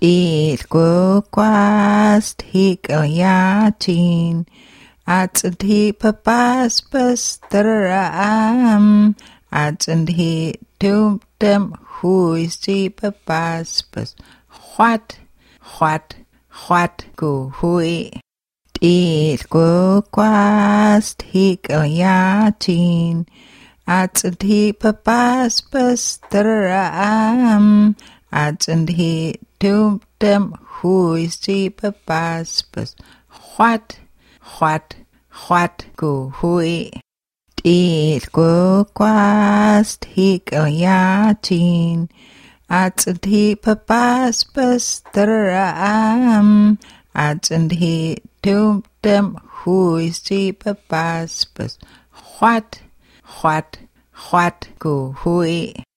Ilququast hicayatin, atsanthi papaspas taram, atsanthi tumtum huisti papaspas, what go hui. Ilququast hicayatin, atsanthi papaspas taram, atsanthi tumtum huisti papaspas, what go hui. Ilququast hicayatin, atsanthi papaspas taram, atsanthi tumtum huisti papaspas, what go hui.